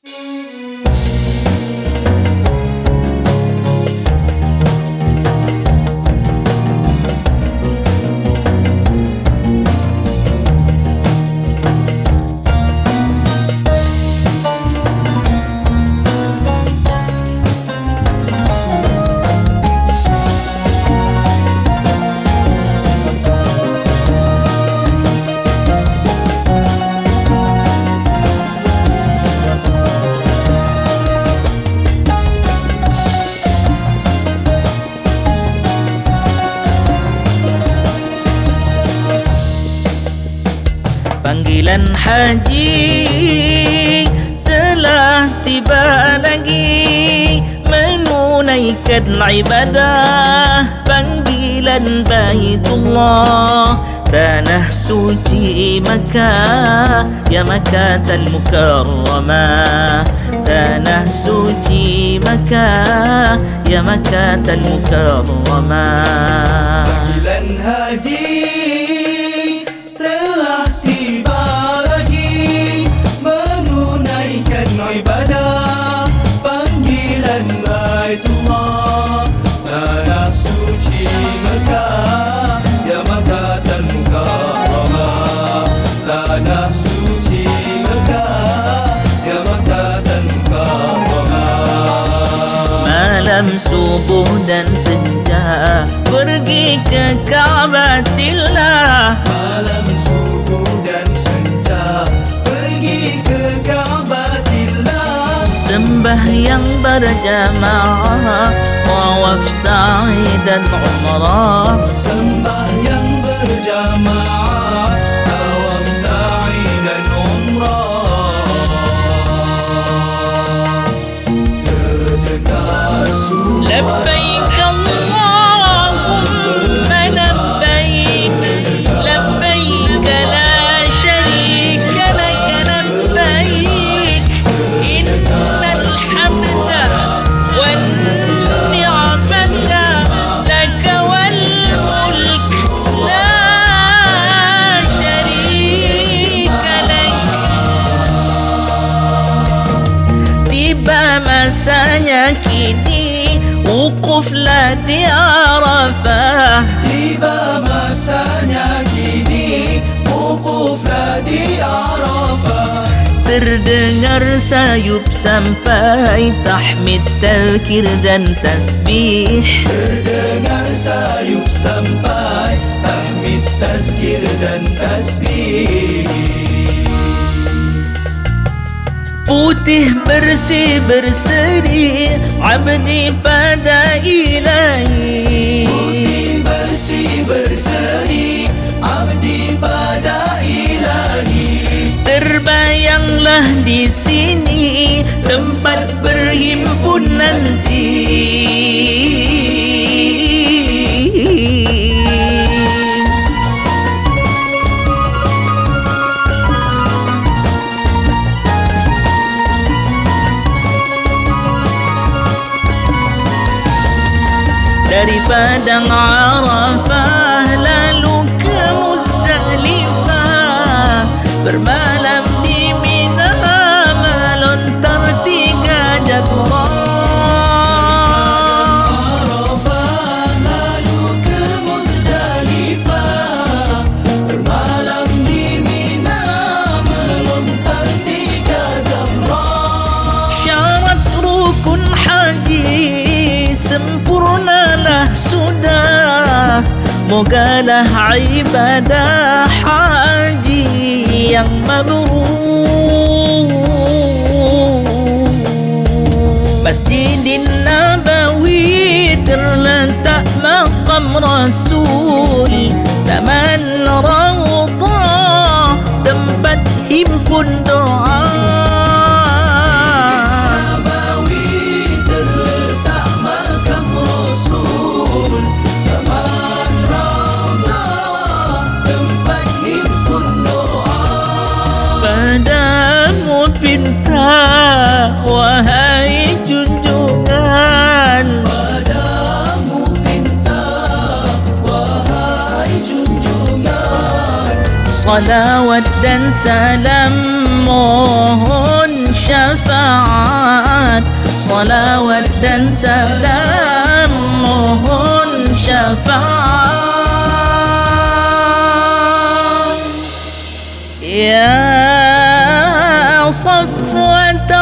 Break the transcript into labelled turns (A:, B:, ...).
A: Panggilan haji telah tiba lagi, menunaikan ibadah panggilan Baitullah, tanah suci Makkah, ya Makkatal Mukarramah. Tanah suci Makkah, ya Makkatal Mukarramah.
B: Panggilan haji telah tiba lagi, menunaikan ibadah panggilan Baitullah, tanah suci Makkah, ya Makkatal Mukarramah. Tanah suci Makkah, ya Makkatal Mukarramah.
A: Malam subuh dan senja pergi ke Ka'batillah.
B: Malam subuh dan senja pergi ke Ka'batillah.
A: Sembahyang berjamaah, tawaf sa'i dan umrah.
B: Sembahyang berjamaah, tawaf sa'i dan umrah. Terdengar suara
A: Labbaik Allahumma labbaik, labbaik la syarika laka labbaik, innal hamda wan ni'mata laka wal mulk la syarika lak. Tiba masanya kini, wukuflah di Arafah.
B: Tiba masanya kini, wukuflah di Arafah.
A: Terdengar sayup sampai tahmid, tazkir dan tasbih.
B: Terdengar sayup sampai tahmid, tazkir dan tasbih.
A: Putih bersih berseri abdi pada ilahi.
B: Putih bersih berseri abdi pada ilahi.
A: Terbayanglah di sini tempat berhimpun nanti. Dari padang Arafah lalu ke Muzdalifah, bermalam di Mina, melontar 3 jamrah.
B: Arafah lalu ke Muzdalifah, bermalam di Mina, melontar 3 jamrah.
A: Syarat rukun haji sempurnalah sudah, mogalah ibadah haji yang mabrur. Masjidin Nabawi terletak maqam Rasul, taman Raudhah tempat himpun doa. Padamu pinta wahai junjungan,
B: Padamu pinta wahai junjungan.
A: salawat dan salam mohon syafaat, salawat dan salam mohon syafaat. Ya Safwat